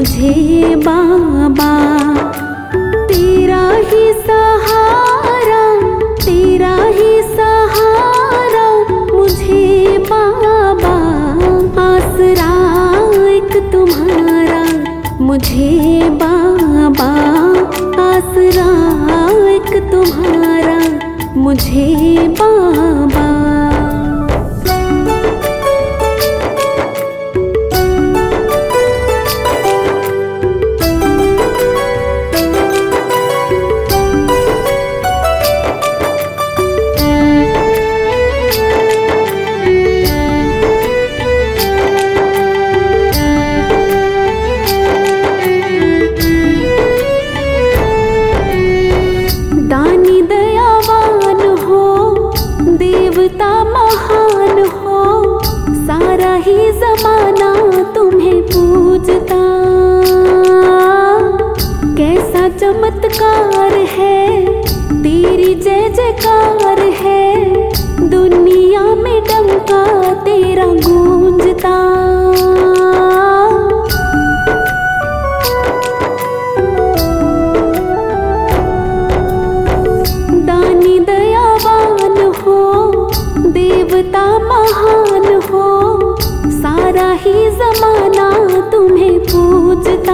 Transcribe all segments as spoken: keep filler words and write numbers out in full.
मुझे बाबा तेरा ही सहारा, तेरा ही सहारा मुझे बाबा, आसरा एक तुम्हारा मुझे बाबा, आसरा एक तुम्हारा मुझे बाबा। दानी दयावान हो, देवता महान हो, सारा ही जमाना तुम्हें पूजता। कैसा चमत्कार है, तेरी जय जयकार है, दुनिया में डंका तेरा गूंजता। दानी दयावान हो, देवता महान हो, सारा ही जमाना तुम्हें पूजता।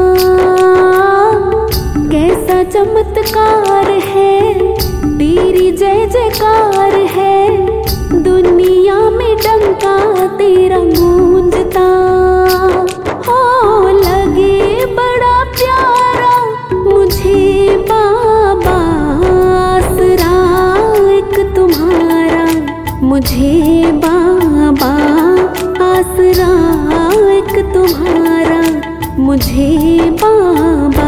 कैसा चमत्कार है, तेरी जय जयकार है, दुनिया में डंका तेरा गूंजता। हो लगे बड़ा प्यारा मुझे बाबा, आसरा एक तुम्हारा मुझे बाबा, आसरा एक तुम्हारा मुझे बाबा।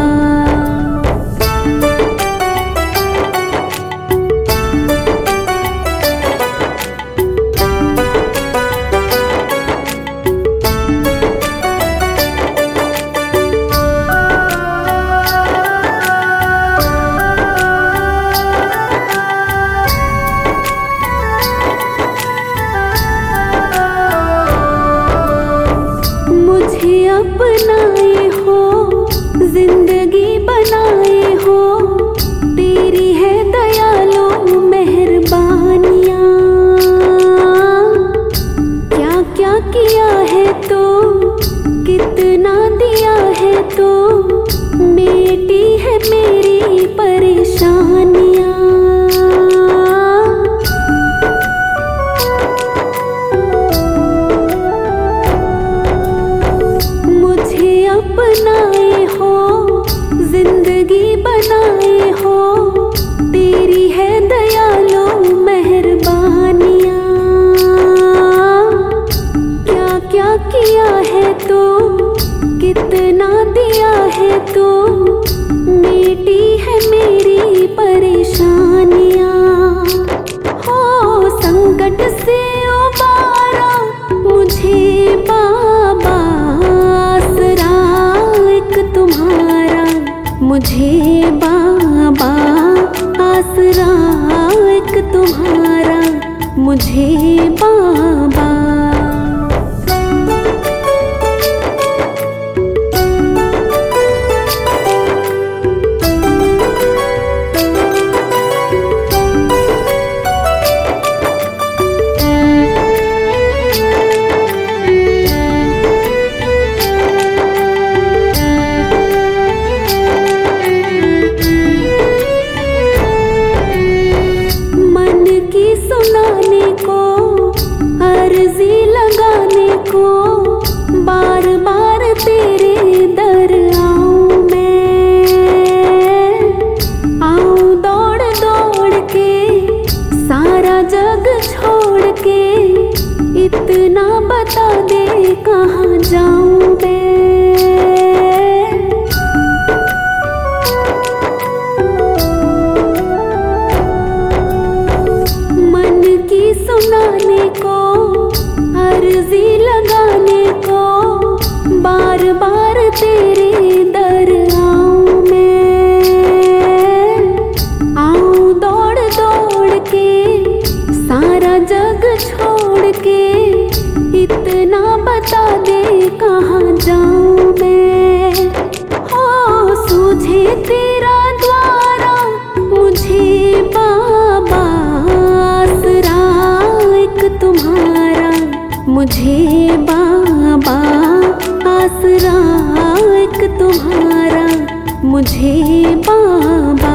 मुझे अपनाए हो, जिंदगी बनाए हो, तेरी है दयालु मेहरबानियाँ। क्या क्या किया है तो, कितना दिया है तो, मेटी है मेरी परेशानियाँ। अपनाए हो, जिंदगी बनाए हो, तेरी है दयालु मेहरबानियाँ। क्या क्या किया है तो, कितना दिया है तो, मेटी है मेरी परेशानियाँ। हो संकट से उबारा मुझे बाबा, आसरा एक तुम्हारा मुझे बाबा, आसरा एक तुम्हारा मुझे बाबा। सुनाने को, अर्जी लगाने को, बार बार तेरे दर आऊं मैं। आऊं दौड़ दौड़ के, सारा जग छोड़ के, इतना बता दे कहाँ जाऊं मैं। सुनाने को, अर्जी लगाने को, बार बार तेरे दर आऊं मैं। आऊं दौड़ दौड़ के, सारा जग छोड़ के, इतना बता दे कहाँ जा मुझे बाबा आसरा एक तुम्हारा, मुझे बाबा।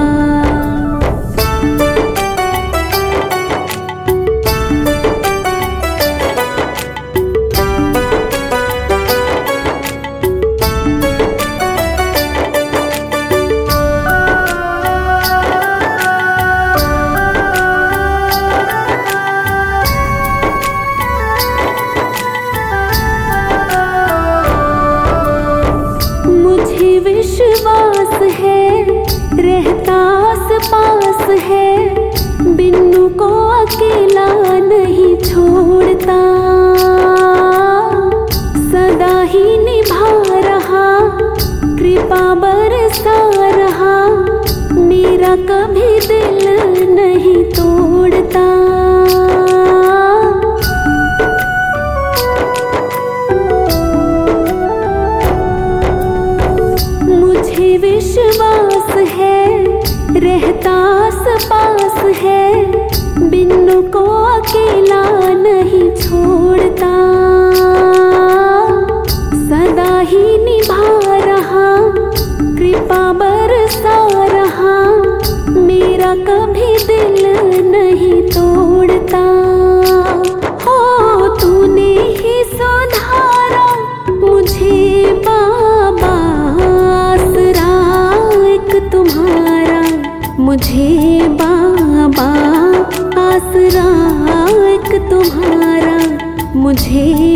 विश्वास है रहता आस पास है, बिन्नू को अकेला नहीं छोड़ता, सदा ही निभा रहा, कृपा बरसा रहा, मेरा कभी दिल नहीं तोड़ता। विश्वास है रहता आस पास है, बिन्नू को अकेला नहीं छोड़ता, सदा ही निभा रहा, कृपा बरसा रहा, मेरा कभी दिल नहीं तोड़ता। हो तूने ही सुधारा मुझे बाबा, तुम्हारा मुझे बाबा आसरा एक तुम्हारा, मुझे